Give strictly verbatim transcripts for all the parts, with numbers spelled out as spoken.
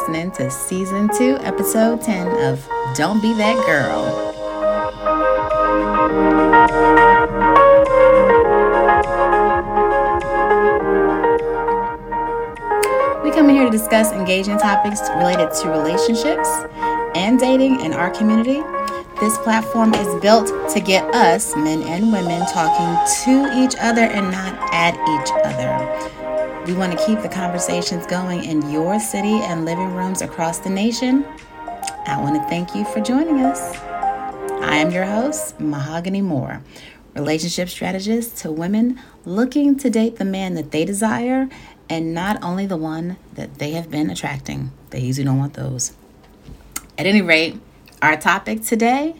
listening to Season two, Episode ten of Don't Be That Girl. We come in here to discuss engaging topics related to relationships and dating in our community. This platform is built to get us, men and women, talking to each other and not at each other. We want to keep the conversations going in your city and living rooms across the nation. I want to thank you for joining us. I am your host, Mahogany Moore, relationship strategist to women looking to date the man that they desire and not only the one that they have been attracting. They usually don't want those. At any rate, our topic today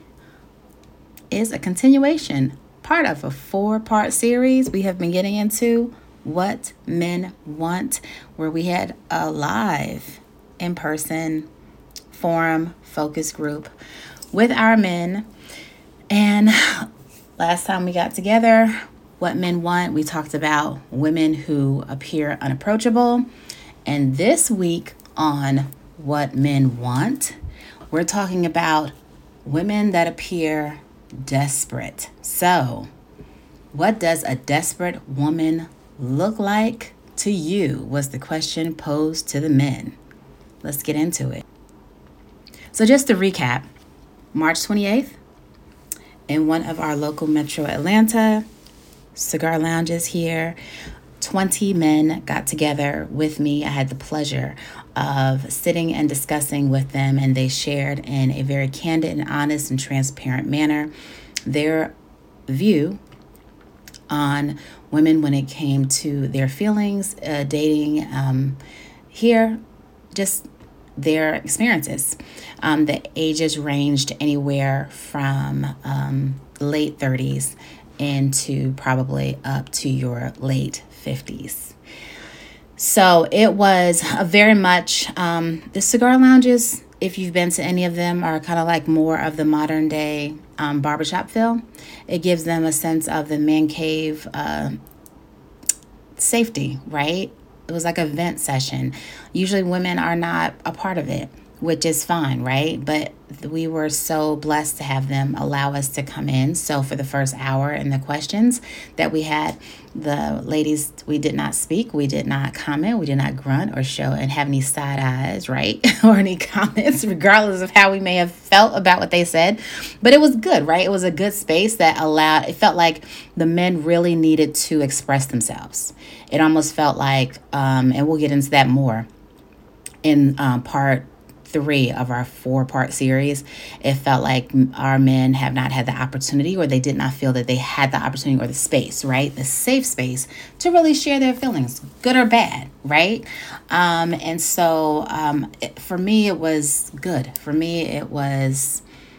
is a continuation, part of a four-part series we have been getting into, What Men Want, where we had a live, in-person, forum, focus group with our men. And last time we got together, What Men Want, we talked about women who appear unapproachable. And this week on What Men Want, we're talking about women that appear desperate. So, what does a desperate woman look like to you? Was the question posed to the men. Let's get into it. So just to recap, March twenty-eighth, in one of our local metro Atlanta cigar lounges here, twenty men got together with me. I had the pleasure of sitting and discussing with them, and they shared in a very candid and honest and transparent manner their view on women when it came to their feelings, uh, dating, um, here, just their experiences. Um, the ages ranged anywhere from um, late thirties into probably up to your late fifties. So it was a very much, um, the cigar lounges, if you've been to any of them, are kind of like more of the modern day um, barbershop feel. It gives them a sense of the man cave uh, safety, right? It was like a vent session. Usually women are not a part of it, which is fine, right? But we were so blessed to have them allow us to come in. So for the first hour and the questions that we had, the ladies, we did not speak, we did not comment, we did not grunt or show and have any side eyes, right? Or any comments, regardless of how we may have felt about what they said. But it was good, right? It was a good space that allowed, it felt like the men really needed to express themselves. It almost felt like, um, and we'll get into that more in um, part three of our four-part series. It felt like our men have not had the opportunity, or they did not feel that they had the opportunity or the space, right? The safe space to really share their feelings, good or bad, right? Um, and so um, it, for me, it was good. For me, it was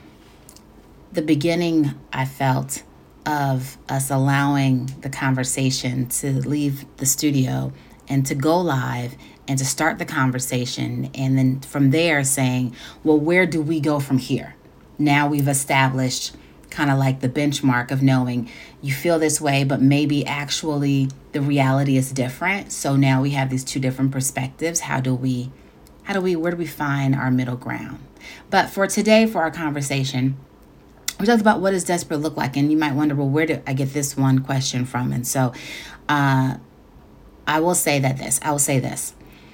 the beginning, I felt, of us allowing the conversation to leave the studio and to go live and to start the conversation. And then from there saying, well, where do we go from here? Now we've established kind of like the benchmark of knowing you feel this way, but maybe actually the reality is different. So now we have these two different perspectives. How do we, how do we, where do we find our middle ground? But for today, for our conversation, we talked about what does desperate look like? And you might wonder, well, where did I get this one question from? And so uh, I will say that this, I will say this.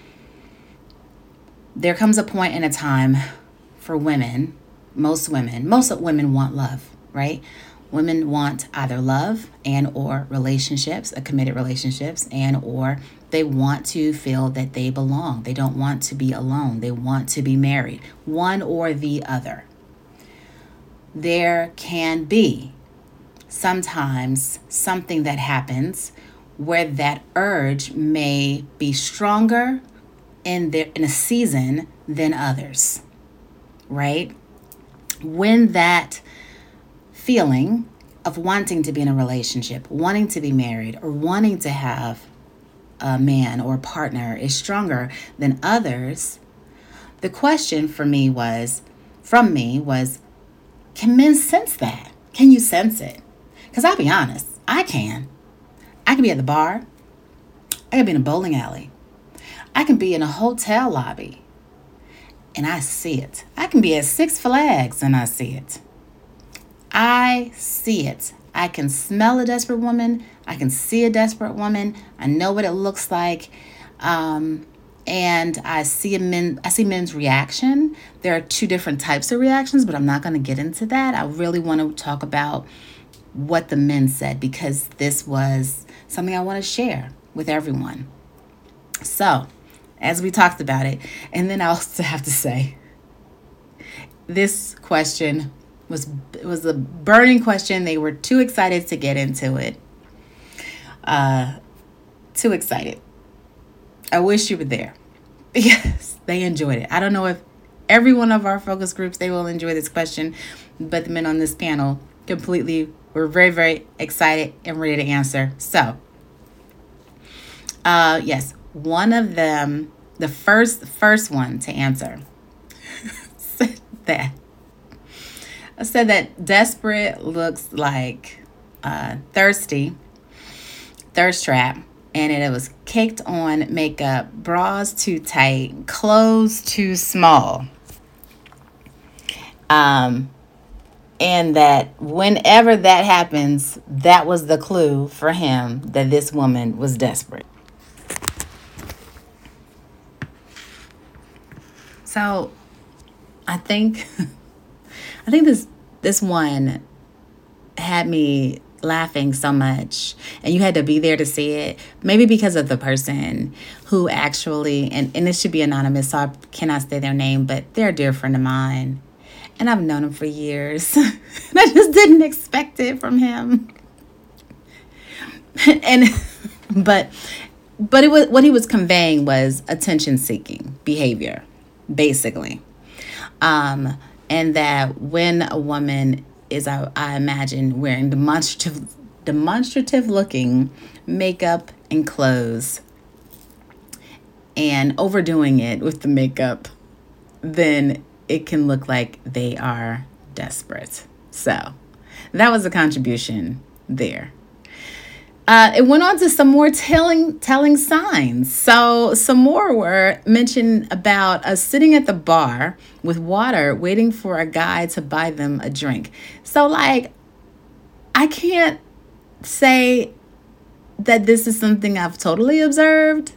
There comes a point in a time for women, most women, most women want love, right? Women want either love and or relationships, a committed relationships, and or they want to feel that they belong. They don't want to be alone. They want to be married, one or the other. There can be sometimes something that happens where that urge may be stronger in their in a season than others, right? When that feeling of wanting to be in a relationship, wanting to be married, or wanting to have a man or a partner is stronger than others, the question for me was, from me was, can men sense that? Can you sense it? Because I'll be honest, I can. I can be at the bar. I can be in a bowling alley. I can be in a hotel lobby. and I see it. I can be at Six Flags and I see it. I see it. I can smell a desperate woman. I can see a desperate woman. I know what it looks like. Um, and I see a men, I see men's reaction. There are two different types of reactions, but I'm not going to get into that. I really want to talk about what the men said, because this was something I want to share with everyone. So, as we talked about it, and then I also have to say, this question was it was a burning question. They were too excited to get into it. Uh, too excited. I wish you were there, because they enjoyed it. I don't know if every one of our focus groups, they will enjoy this question, but the men on this panel completely were very, very excited and ready to answer. So, uh, yes, one of them, the first first one to answer, said that. I said that desperate looks like uh, thirsty, thirst trap, and it was caked on makeup, bras too tight, clothes too small. Um, and that whenever that happens, that was the clue for him that this woman was desperate. So, I think, I think this this one had me laughing so much, and you had to be there to see it. Maybe because of the person who actually, and, and it should be anonymous, so I cannot say their name, but they're a dear friend of mine, and I've known him for years. And I just didn't expect it from him. and but but it was what he was conveying was attention-seeking behavior, basically. Um, and that when a woman is, I, I imagine, wearing demonstrative, demonstrative looking makeup and clothes and overdoing it with the makeup, then it can look like they are desperate. So that was a contribution there. Uh, it went on to some more telling telling signs. So some more were mentioned about us sitting at the bar with water, waiting for a guy to buy them a drink. So, like, I can't say that this is something I've totally observed.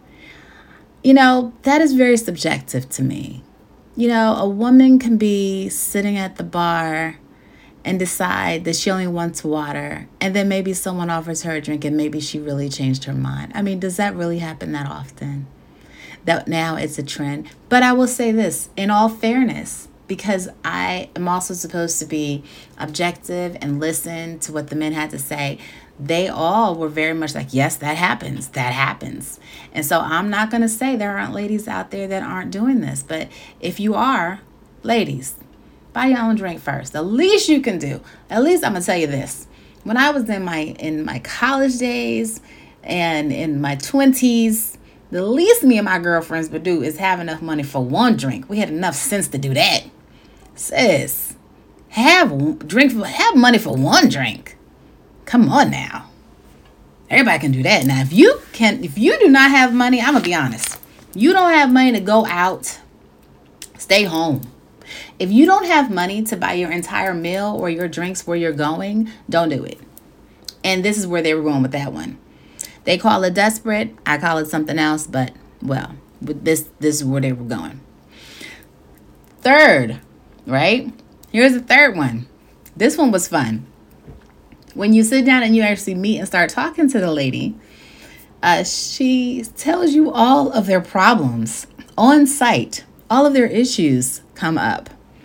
You know, that is very subjective to me. You know, a woman can be sitting at the bar and decide that she only wants water, and then maybe someone offers her a drink and maybe she really changed her mind. I mean, does that really happen that often? That now it's a trend. But I will say this, in all fairness, because I am also supposed to be objective and listen to what the men had to say, they all were very much like, yes, that happens. That happens. And so I'm not going to say there aren't ladies out there that aren't doing this. But if you are, ladies, buy your own drink first. The least you can do. At least I'm going to tell you this. When I was in my in my college days and in my twenties, the least me and my girlfriends would do is have enough money for one drink. We had enough sense to do that. Sis, have drink for, have money for one drink. Come on now. Everybody can do that. Now, if you can, if you do not have money, I'm gonna be honest. You don't have money to go out. Stay home. If you don't have money to buy your entire meal or your drinks where you're going, don't do it. And this is where they were going with that one. They call it desperate. I call it something else, but, well, with this, this is where they were going. Third, right? Here's the third one. This one was fun. When you sit down and you actually meet and start talking to the lady, uh, she tells you all of their problems on site. All of their issues come up.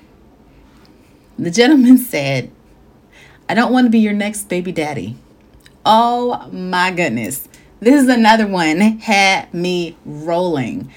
The gentleman said, I don't want to be your next baby daddy. Oh my goodness. This is another one had me rolling.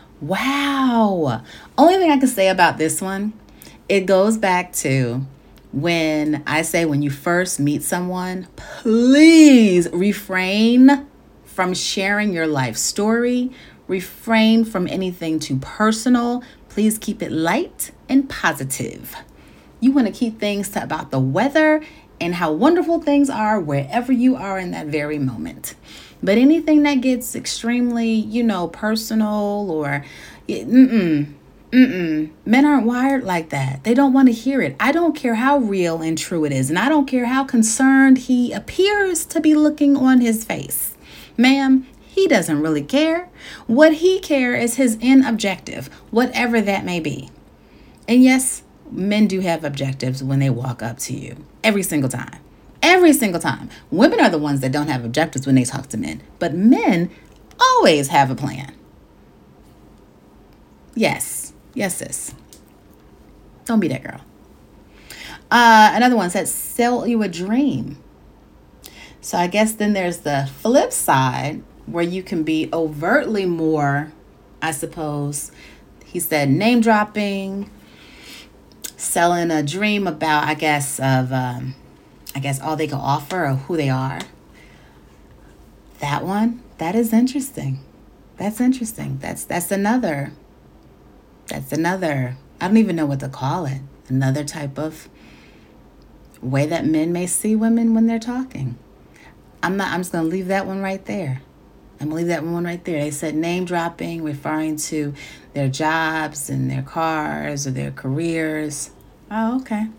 Wow. Only thing I can say about this one, it goes back to when I say when you first meet someone, please refrain from sharing your life story. Refrain from anything too personal. Please keep it light and positive. You want to keep things to about the weather and how wonderful things are wherever you are in that very moment. But anything that gets extremely, you know, personal or, mm-mm, Mm-mm. Men aren't wired like that. They don't want to hear it. I don't care how real and true it is, and I don't care how concerned he appears to be looking on his face. Ma'am, he doesn't really care. What he cares is his end objective, whatever that may be. And yes, men do have objectives when they walk up to you. Every single time. Every single time. Women are the ones that don't have objectives when they talk to men. But men always have a plan. Yes. Yes, sis. Don't be that girl. Uh, another one said, sell you a dream. So I guess then there's the flip side where you can be overtly more, I suppose, he said, name dropping, selling a dream about, I guess, of, um, I guess, all they can offer or who they are. That one, that is interesting. That's interesting. That's, that's another, that's another, I don't even know what to call it. Another type of way that men may see women when they're talking. I'm not, I'm just going to leave that one right there. I'm going to leave that one right there. They said name dropping, referring to their jobs and their cars or their careers. Oh, okay.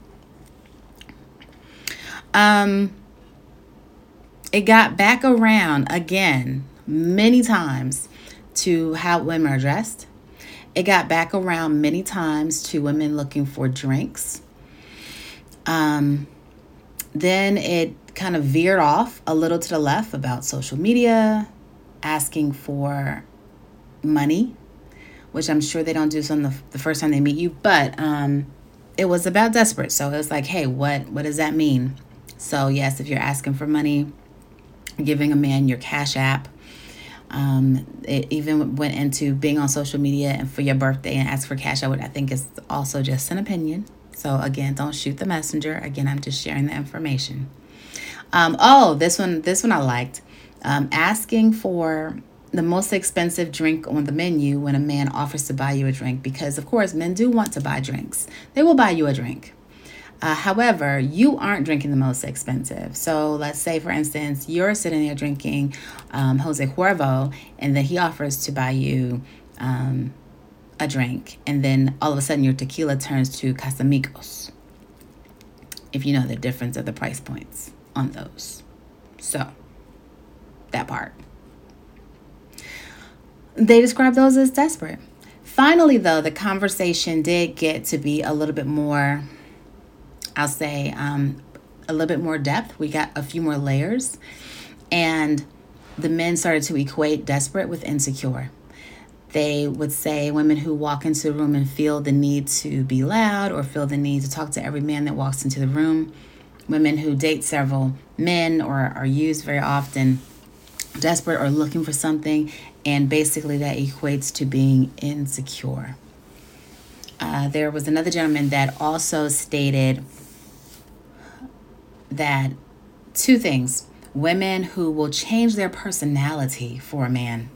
Um, it got back around again many times to how women are dressed. It got back around many times to women looking for drinks. Um, then it kind of veered off a little to the left about social media, asking for money, which I'm sure they don't do some the, the first time they meet you, but um, it was about desperate. So it was like, hey, what, what does that mean? So yes, if you're asking for money, giving a man your Cash App, um, it even went into being on social media and for your birthday and ask for cash, I would, I think is also just an opinion. So again, don't shoot the messenger. Again, I'm just sharing the information. Um, oh, this one, this one I liked. Um, asking for the most expensive drink on the menu when a man offers to buy you a drink, because of course men do want to buy drinks. They will buy you a drink. Uh, however, you aren't drinking the most expensive. So let's say, for instance, you're sitting there drinking um, Jose Cuervo, and then he offers to buy you um, a drink, and then all of a sudden your tequila turns to Casamigos, if you know the difference of the price points on those. So that part. They describe those as desperate. Finally, though, the conversation did get to be a little bit more, I'll say, um, a little bit more depth. We got a few more layers. And the men started to equate desperate with insecure. They would say women who walk into the room and feel the need to be loud or feel the need to talk to every man that walks into the room. Women who date several men or are used very often, desperate or looking for something, and basically that equates to being insecure. Uh, there was another gentleman that also stated that two things: women who will change their personality for a man.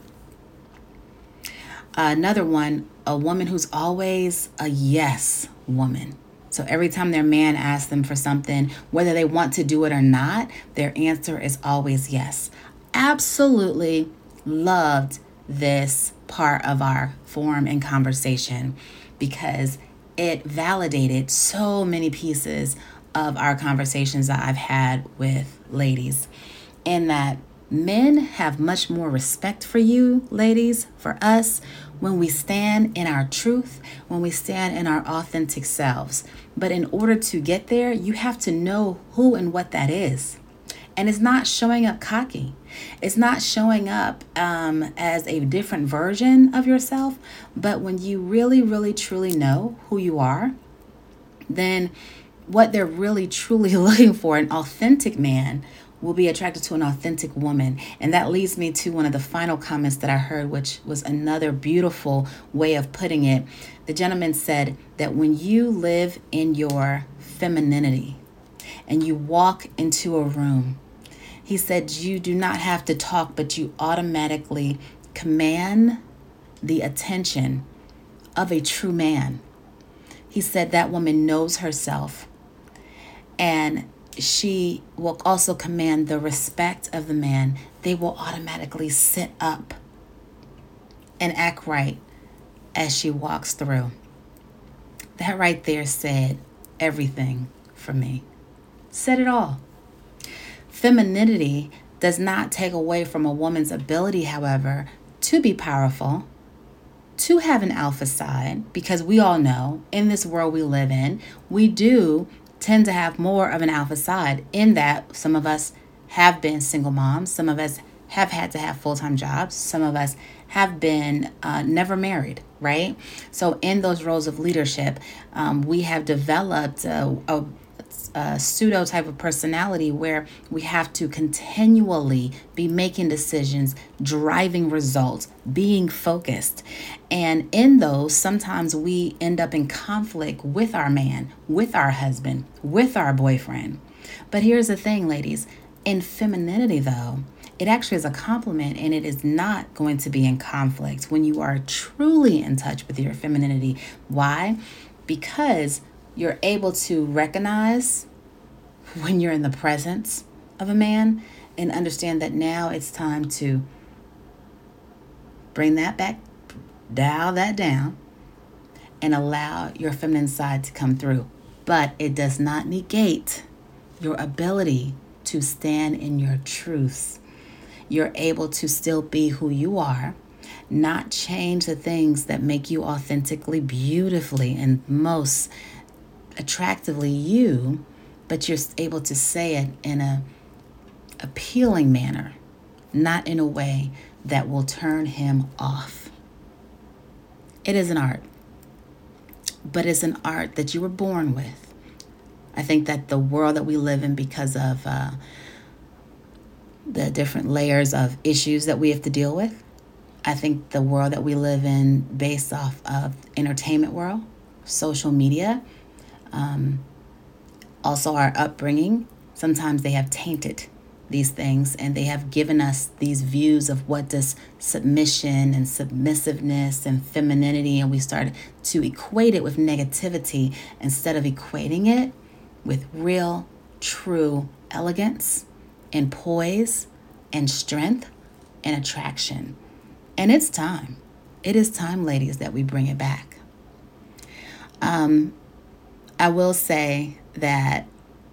Uh, another one, a woman who's always a yes woman. So every time their man asks them for something, whether they want to do it or not, their answer is always yes. Absolutely loved this part of our forum and conversation because it validated so many pieces of our conversations that I've had with ladies, in that men have much more respect for you, ladies, for us, when we stand in our truth, when we stand in our authentic selves. But in order to get there, you have to know who and what that is. And it's not showing up cocky. It's not showing up um, as a different version of yourself. But when you really, really, truly know who you are, then what they're really, truly looking for, an authentic man, will be attracted to an authentic woman. And that leads me to one of the final comments that I heard, which was another beautiful way of putting it. The gentleman said that when you live in your femininity and you walk into a room, he said you do not have to talk, but you automatically command the attention of a true man. He said that woman knows herself, and she will also command the respect of the man. They will automatically sit up and act right as she walks through. That right there said everything for me. Said it all. Femininity does not take away from a woman's ability, however, to be powerful, to have an alpha side, because we all know in this world we live in, we do tend to have more of an alpha side in that some of us have been single moms, some of us have had to have full-time jobs, some of us have been uh, never married, right? So in those roles of leadership, um, we have developed a, a a pseudo type of personality where we have to continually be making decisions, driving results, being focused. And in those, sometimes we end up in conflict with our man, with our husband, with our boyfriend. But here's the thing, ladies, in femininity though, it actually is a compliment, and it is not going to be in conflict when you are truly in touch with your femininity. Why? Because you're able to recognize when you're in the presence of a man and understand that now it's time to bring that back, dial that down, and allow your feminine side to come through. But it does not negate your ability to stand in your truth. You're able to still be who you are, not change the things that make you authentically, beautifully, and most attractively you, but you're able to say it in a appealing manner, not in a way that will turn him off. It is an art, but it's an art that you were born with. I think that the world that we live in, because of uh, the different layers of issues that we have to deal with, I think the world that we live in based off of entertainment world, social media, Um, also our upbringing, sometimes they have tainted these things, and they have given us these views of what does submission and submissiveness and femininity, and we start to equate it with negativity instead of equating it with real, true elegance and poise and strength and attraction. And it's time. It is time, ladies, that we bring it back. Um, I will say that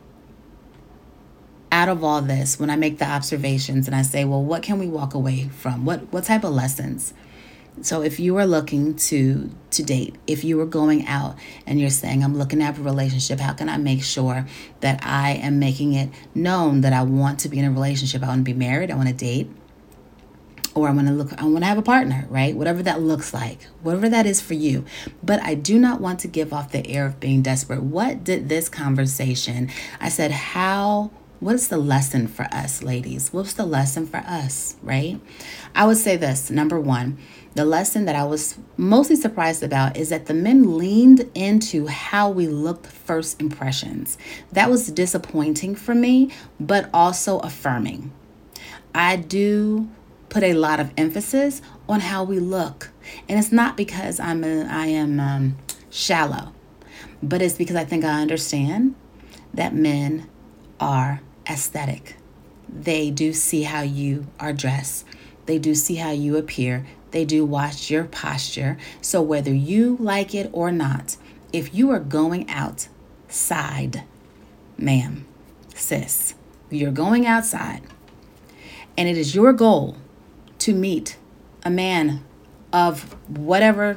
out of all this, when I make the observations and I say, well, what can we walk away from? What what type of lessons? So if you are looking to to date, if you are going out and you're saying, I'm looking at a relationship, how can I make sure that I am making it known that I want to be in a relationship? I want to be married. I want to date. Or I want to look, I want to have a partner, right? Whatever that looks like, whatever that is for you. But I do not want to give off the air of being desperate. What did this conversation, I said, how, what is the lesson for us, ladies? What's the lesson for us, right? I would say this, number one, the lesson that I was mostly surprised about is that the men leaned into how we looked first impressions. That was disappointing for me, but also affirming. I do put a lot of emphasis on how we look. And it's not because I'm a, I am um, shallow, but it's because I think I understand that men are aesthetic. They do see how you are dressed. They do see how you appear. They do watch your posture. So whether you like it or not, if you are going outside, ma'am, sis, you're going outside, and it is your goal to meet a man of whatever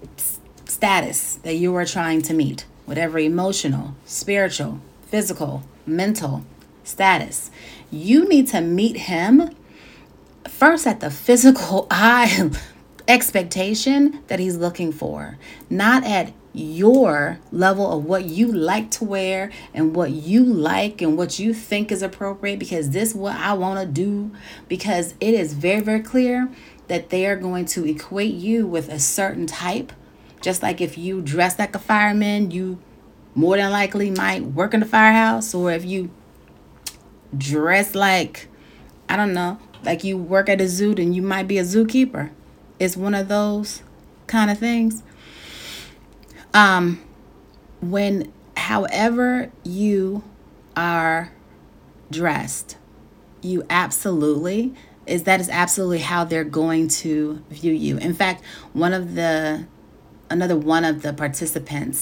status that you are trying to meet, whatever emotional, spiritual, physical, mental status, you need to meet him first at the physical eye expectation that he's looking for, not at your level of what you like to wear and what you like and what you think is appropriate, because this is what I want to do, because it is very, very clear that they are going to equate you with a certain type. Just like if you dress like a fireman, you more than likely might work in the firehouse, or if you dress like, I don't know, like you work at a zoo, then you might be a zookeeper. It's one of those kind of things. Um, when, however you are dressed, you absolutely, is that is absolutely how they're going to view you. In fact, one of the, another one of the participants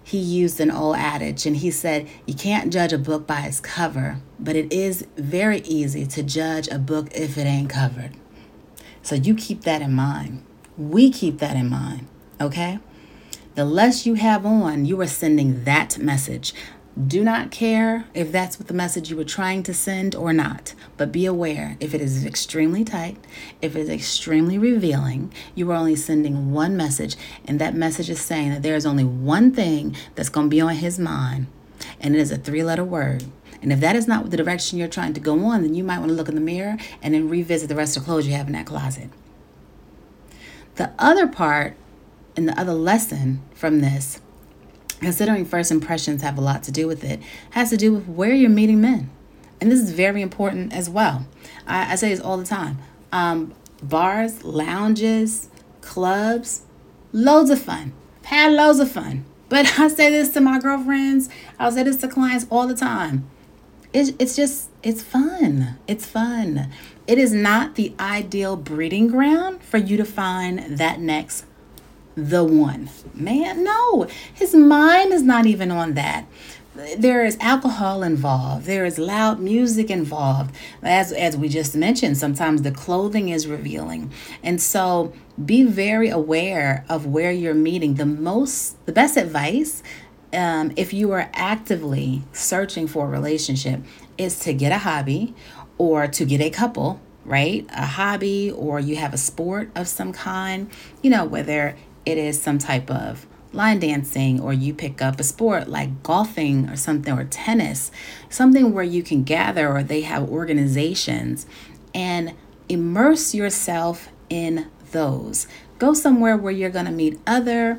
he used an old adage, and he said, you can't judge a book by its cover, but it is very easy to judge a book if it ain't covered. So you keep that in mind. We keep that in mind, okay? The less you have on, you are sending that message. Do not care if that's what the message you were trying to send or not, but be aware if it is extremely tight, if it is extremely revealing, you are only sending one message, and that message is saying that there is only one thing that's going to be on his mind, and it is a three-letter word. And if that is not the direction you're trying to go on, then you might want to look in the mirror and then revisit the rest of the clothes you have in that closet. The other part and the other lesson from this, considering first impressions have a lot to do with it, has to do with where you're meeting men. And this is very important as well. I, I say this all the time. Um, bars, lounges, clubs, loads of fun. I've had loads of fun. But I say this to my girlfriends. I say this to clients all the time. It's, it's just, it's fun. It's fun. It is not the ideal breeding ground for you to find that next the one. Man, no. His mind is not even on that. There is alcohol involved. There is loud music involved. As as we just mentioned, sometimes the clothing is revealing. And so be very aware of where you're meeting. The most, the best advice, um, if you are actively searching for a relationship, is to get a hobby or to get a couple, right? A hobby, or you have a sport of some kind, you know, whether it is some type of line dancing, or you pick up a sport like golfing or something, or tennis, something where you can gather, or they have organizations, and immerse yourself in those. Go somewhere where you're going to meet other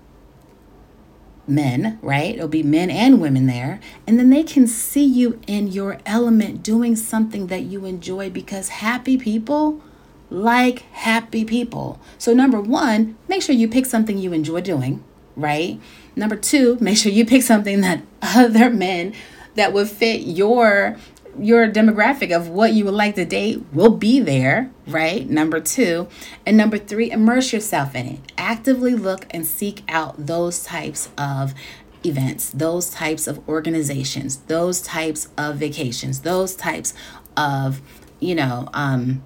men, right? It'll be men and women there. And then they can see you in your element doing something that you enjoy, because happy people like happy people. So number one, make sure you pick something you enjoy doing, right? Number two, make sure you pick something that other men that would fit your your demographic of what you would like to date will be there, right? Number two. And number three, immerse yourself in it. Actively look and seek out those types of events, those types of organizations, those types of vacations, those types of, you know, um,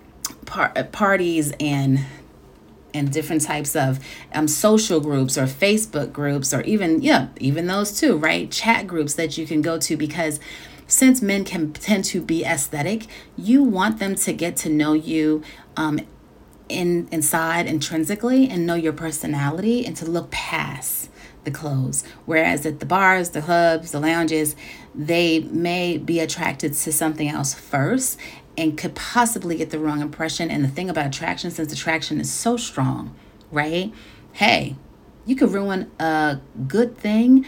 par- parties and and different types of um, social groups or Facebook groups, or even, yeah, even those too, right? Chat groups that you can go to, because since men can tend to be aesthetic, you want them to get to know you um, in inside intrinsically, and know your personality, and to look past the clothes. Whereas at the bars, the clubs, the lounges, they may be attracted to something else first, and could possibly get the wrong impression. And the thing about attraction, since attraction is so strong, right? Hey, you could ruin a good thing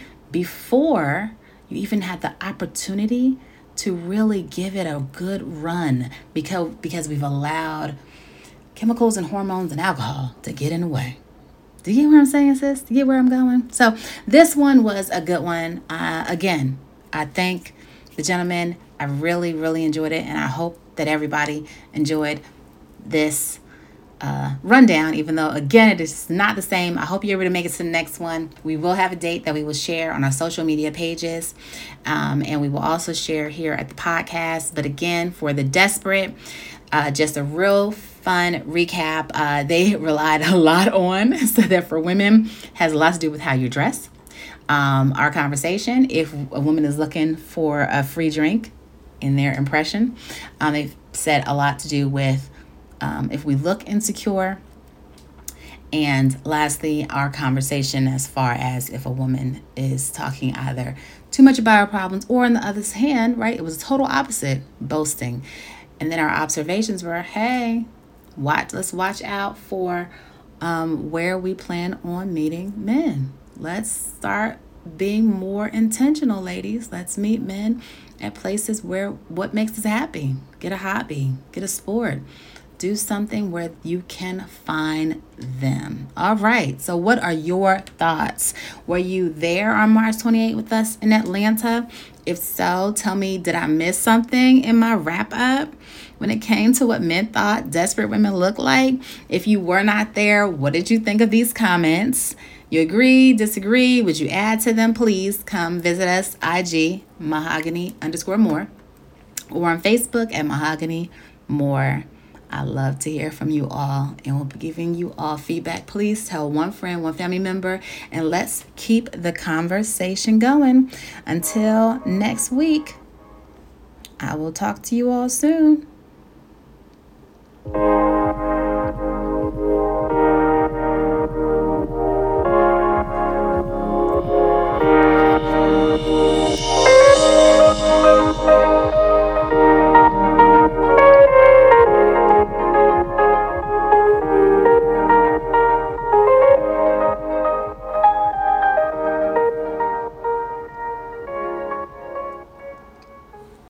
before you even had the opportunity to really give it a good run, because because we've allowed chemicals and hormones and alcohol to get in the way. Do you get where I'm saying, sis? Do you get where I'm going? So this one was a good one. Uh, again, I thank the gentleman. I really, really enjoyed it, and I hope that everybody enjoyed this uh, rundown, even though, again, it is not the same. I hope you're able to make it to the next one. We will have a date that we will share on our social media pages, um, and we will also share here at the podcast. But again, for the desperate, uh, just a real fun recap. Uh, they relied a lot on, so that for women has a lot to do with how you dress. Um, our conversation, if a woman is looking for a free drink in their impression, um, they've said a lot to do with um, if we look insecure. And lastly, our conversation as far as if a woman is talking either too much about her problems, or on the other hand, right, it was a total opposite, boasting. And then our observations were, hey, watch, let's watch out for um, where we plan on meeting men. Let's start being more intentional, ladies. Let's meet men at places where what makes us happy. Get a hobby, get a sport, do something where you can find them. All right. So what are your thoughts? Were you there on March twenty-eighth with us in Atlanta? If so, tell me, did I miss something in my wrap up when it came to what men thought desperate women look like? If you were not there, what did you think of these comments? You agree, disagree? Would you add to them? Please come visit us, I G, mahogany underscore more, or on Facebook at mahogany more. I love to hear from you all, and we'll be giving you all feedback. Please tell one friend, one family member, and let's keep the conversation going. Until next week, I will talk to you all soon.